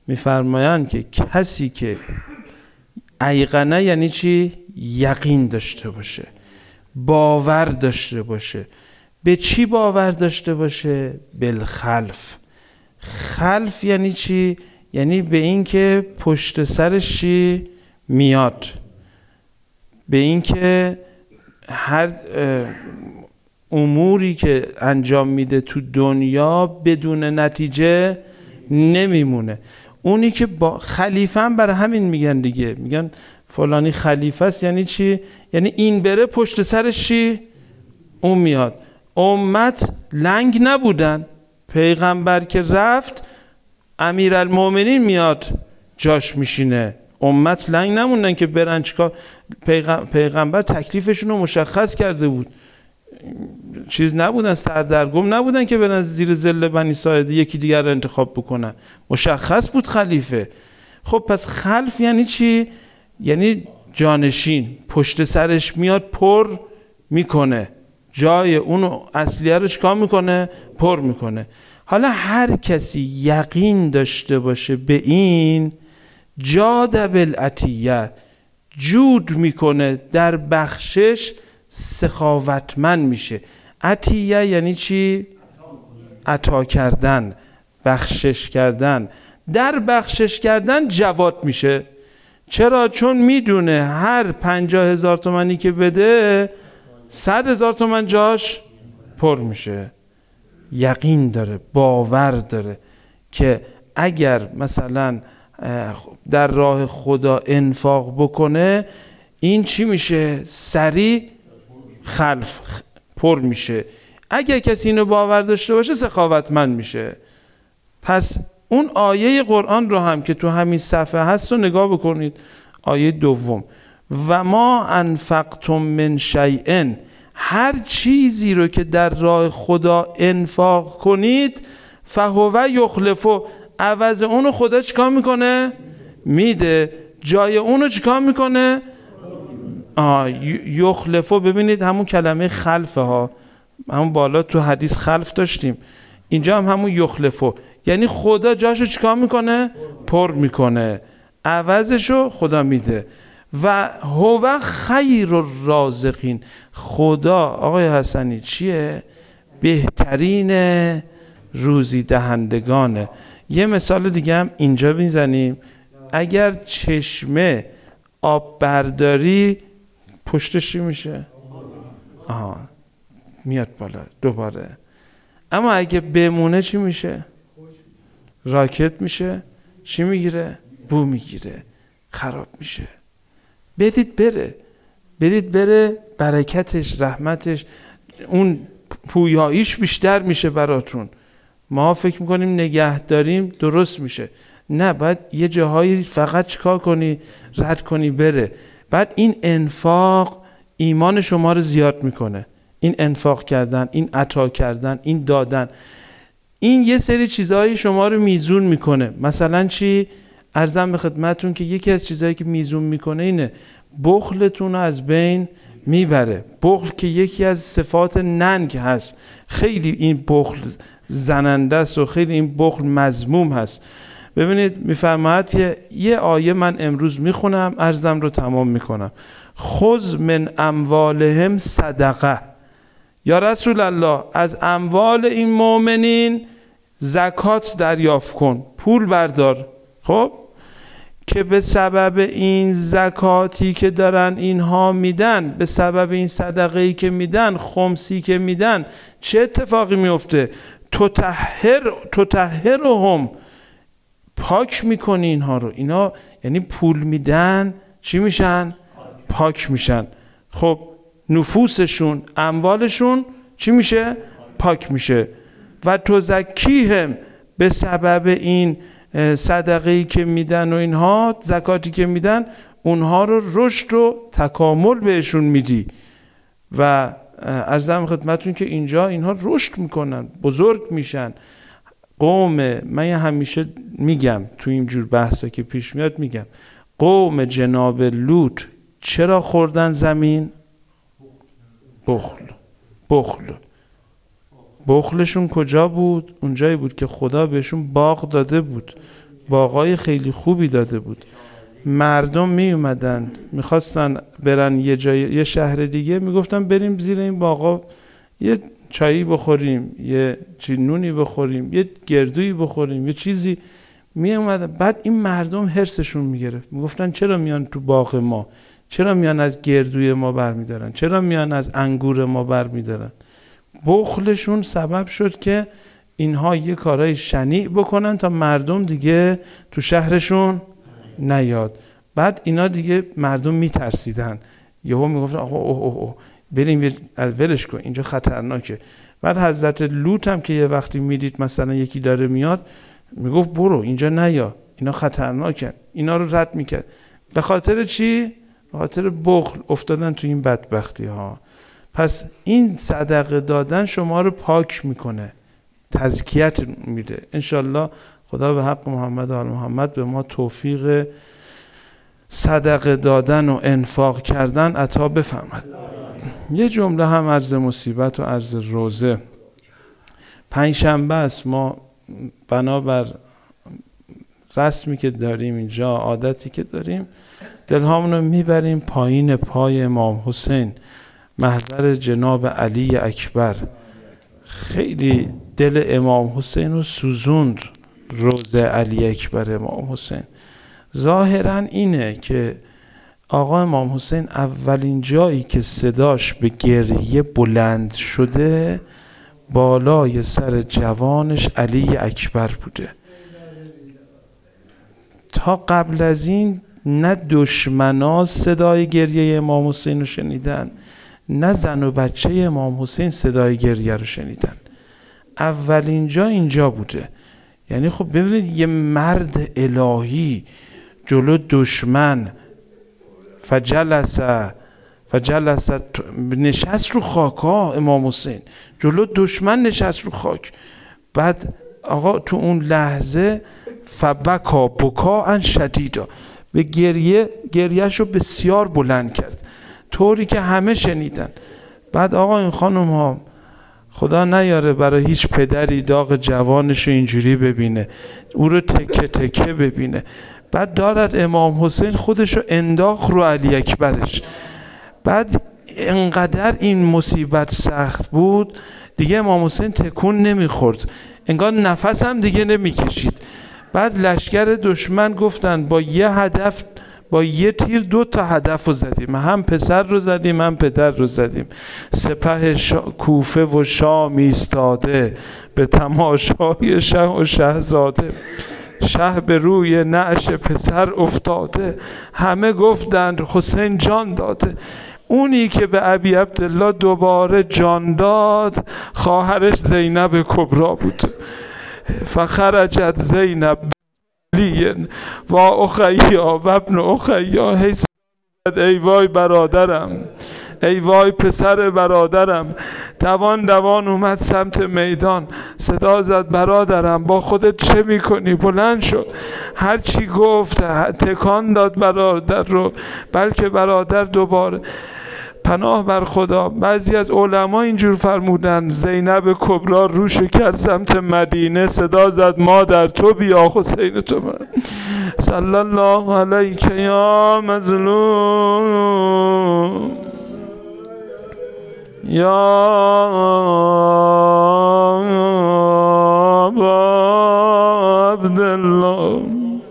میفرمایند که کسی که ایقنه یعنی چی؟ یقین داشته باشه، باور داشته باشه. به چی باور داشته باشه؟ بالخلف. خلف یعنی چی؟ یعنی به این که پشت سرش چی میاد، به این که هر اموری که انجام میده تو دنیا بدون نتیجه نمیمونه. اونی که با خلیفه هم برای همین میگن دیگه، میگن فلانی خلیفه است. یعنی چی؟ یعنی این بره پشت سرش چی؟ اون میاد. امت لنگ نبودن، پیغمبر که رفت امیرالمومنین میاد جاش میشینه. امت لنگ نموندن که برن چیکار. پیغمبر تکلیفشون رو مشخص کرده بود، چیز نبودن، سردرگم نبودن که برن زیر ظل بنی ساعده یکی دیگر رو انتخاب بکنن. مشخص بود خلیفه. خب پس خلف یعنی چی؟ یعنی جانشین، پشت سرش میاد پر میکنه، جای اونو اصلیه رو چیکار میکنه؟ پر میکنه. حالا هر کسی یقین داشته باشه به این، جاد بالعطیه، جود میکنه در بخشش، سخاوتمند میشه. عطیه یعنی چی؟ عطا کردن، بخشش کردن. در بخشش کردن جواد میشه. چرا؟ چون میدونه هر 50,000 تومانی که بده 100,000 تومان جاش پر میشه. یقین داره، باور داره که اگر مثلا در راه خدا انفاق بکنه این چی میشه؟ سریع خلف پر میشه. اگر کسی اینو باور داشته باشه سخاوتمند میشه. پس اون آیه قرآن رو هم که تو همین صفحه هست رو نگاه بکنید. آیه دوم، و ما انفقتم من شیء، هر چیزی رو که در راه خدا انفاق کنید، فهو یخلفه، عوض اونو خدا چیکار میکنه؟ میده. جای اونو چیکار میکنه؟ یخلفه. ببینید همون کلمه خلفه ها، همون بالا تو حدیث خلف داشتیم، اینجا هم همون یخلفه، یعنی خدا جاشو چیکار میکنه؟ پر میکنه، عوضشو خدا میده. و هو خیر الرازقین، خدا آقای حسنی چیه؟ بهترین روزی دهندگانه. یه مثال دیگه هم اینجا میزنیم. اگر چشمه آب برداری پشتش چی میشه؟ میاد بالا دوباره. اما اگه بمونه چی میشه؟ راکت میشه. چی میگیره؟ بو میگیره، خراب میشه. بدید بره، بدید بره، برکتش، رحمتش، اون پویاییش بیشتر میشه براتون. ما فکر میکنیم نگه داریم درست میشه، نه، باید یه جاهایی فقط چیکار کنی؟ رد کنی بره. بعد این انفاق ایمان شما رو زیاد میکنه. این انفاق کردن، این عطا کردن، این دادن، این یه سری چیزهایی شما رو میزون میکنه. مثلا چی؟ عرضم به خدمتون که یکی از چیزهایی که میزون میکنه اینه، بخلتون رو از بین میبره. بخل که یکی از صفات ننگ هست، خیلی این بخل زننده است و خیلی این بخل مذموم هست. ببینید میفرماید که یه آیه من امروز میخونم، عرضم رو تمام میکنم. خذ من اموالهم صدقه، یا رسول الله از اموال این مؤمنین زکات دریافت کن، پول بردار. خب که به سبب این زکاتی که دارن اینها میدن، به سبب این صدقه‌ای که میدن، خمسی که میدن، چه اتفاقی میفته؟ تطهرهم، پاک میکنی اینها رو. اینا یعنی پول میدن چی میشن؟ پاک میشن. خب نفوسشون، اموالشون چی میشه؟ پاک میشه. و تزکیهم، به سبب این صدقه‌ای که میدن و اینها، زکاتی که میدن، اونها رو رشد و تکامل بهشون میدی. و عرضم خدمتون که اینجا اینها رشد میکنن، بزرگ میشن. من همیشه میگم تو اینجور بحثا که پیش میاد، میگم قوم جناب لوط چرا خوردن زمین؟ بخلشون کجا بود؟ اونجایی بود که خدا بهشون باغ داده بود. باغای خیلی خوبی داده بود. مردم می اومدن میخواستن برن یه جای، یه شهر دیگه، میگفتن بریم زیر این باغا یه چایی بخوریم، یه نونی بخوریم، یه گردویی بخوریم، یه چیزی. می اومدن. بعد این مردم حرصشون میگرفت، میگفتن چرا میان تو باغ ما؟ چرا میان از گردوی ما برمیدارن؟ چرا میان از انگور ما برمیدارن؟ بخلشون سبب شد که اینها یه کارهای شنیع بکنن تا مردم دیگه تو شهرشون نیاد. بعد اینا دیگه مردم میترسیدن، یهو میگفتن آقا اوه بریم از ولش کن، اینجا خطرناکه. بعد حضرت لوط هم که یه وقتی میدید مثلا یکی داره میاد، میگفت برو اینجا نیا، اینا خطرناکن، اینا رو رد میکرد. به خاطر چی؟ به خاطر بخل افتادن تو این بدبختی ها. پس این صدقه دادن شما رو پاک میکنه، تزکیت میده. انشالله خدا به حق محمد و آل محمد به ما توفیق صدقه دادن و انفاق کردن عطا بفرماد. یه جمله هم عرض مصیبت و عرض روزه. پنجشنبه است، ما بنابر رسمی که داریم اینجا، عادتی که داریم، دلهامون رو میبریم پایین پای امام حسین، محضر جناب علی اکبر. خیلی دل امام حسین رو سوزوند روزه علی اکبر امام حسین. ظاهرا اینه که آقا امام حسین اولین جایی که صداش به گریه بلند شده بالای سر جوانش علی اکبر بوده. تا قبل از این نه دشمنا صدای گریه امام حسین رو شنیدن، نه زن و بچه امام حسین صدای گریه رو شنیدن. اولین جا اینجا بوده. یعنی خب ببینید یه مرد الهی جلو دشمن فجلس نشست رو خاک ها. امام حسین جلو دشمن نشست رو خاک. بعد آقا تو اون لحظه بکا ان شدیدا، به گریهش رو بسیار بلند کرد، طوری که همه شنیدن. بعد آقا این خانم ها خدا نیاره برای هیچ پدری داغ جوانش رو اینجوری ببینه، او رو تکه تکه ببینه. بعد دارد امام حسین خودش رو انداخت رو علی اکبرش. بعد انقدر این مصیبت سخت بود دیگه امام حسین تکون نمیخورد، انگار نفس هم دیگه نمیکشید. بعد لشکر دشمن گفتن با یه هدف، با یه تیر 2 تا هدف رو زدیم، هم پسر رو زدیم هم پدر رو زدیم. سپه کوفه و شام ایستاده به تماشای شه و شهزاده، شه به روی نعش پسر افتاده، همه گفتند حسین جان داده. اونی که به ابی عبدالله دوباره جان داد خواهرش زینب کبرا بود. فخرجت زینب علی و اخیا و ابن اخیا، ای وای برادرم، ای وای پسر برادرم. دوان اومد سمت میدان، صدا زد برادرم با خودت چه میکنی؟ بلند شد، هر چی گفت تکان داد برادر رو، بلکه برادر دوباره پناه بر خدا. بعضی از علما اینجور فرمودن زینب کبرا روشو کرد سمت مدینه، صدا زد مادر تو بیا حسین تو من. صلی الله علیک یا مظلوم یا عبدالله.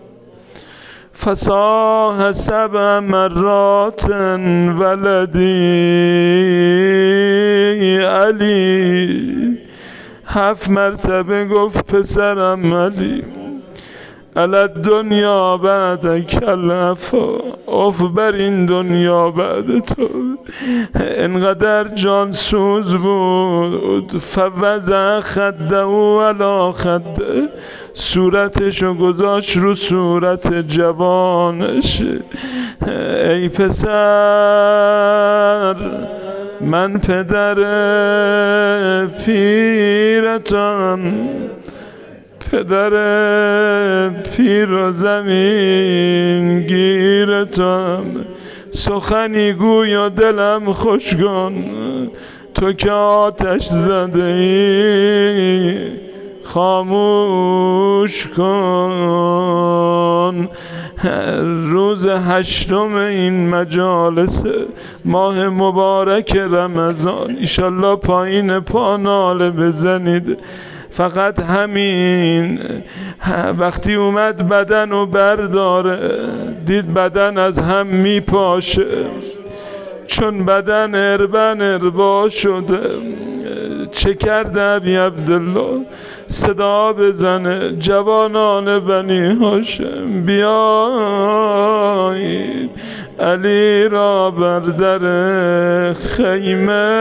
فصاح 7 مرات ولدی علی، 7 مرتبه گفت پسرم علی. علت دنیا بعد کلفا، اف بر این دنیا بعد تو. انقدر جان سوز بود فوضع خده و علا خده، صورتشو گذاشت رو صورت جوانش. ای پسر من پدر پیرتم، پدر پیر و زمین گیرتم. سخنی گوی و دلم خوشگان، تو که آتش زده ای خاموش کن. روز 8 این مجالس ماه مبارک رمضان ایشالله پایین پا ناله بزنید. فقط همین وقتی اومد بدن رو برداره دید بدن از هم میپاشه، چون بدن اربا شده. چه کرده ابی عبدالله؟ صدا بزنه جوانان بنی هاشم بیایید علی را بر در خیمه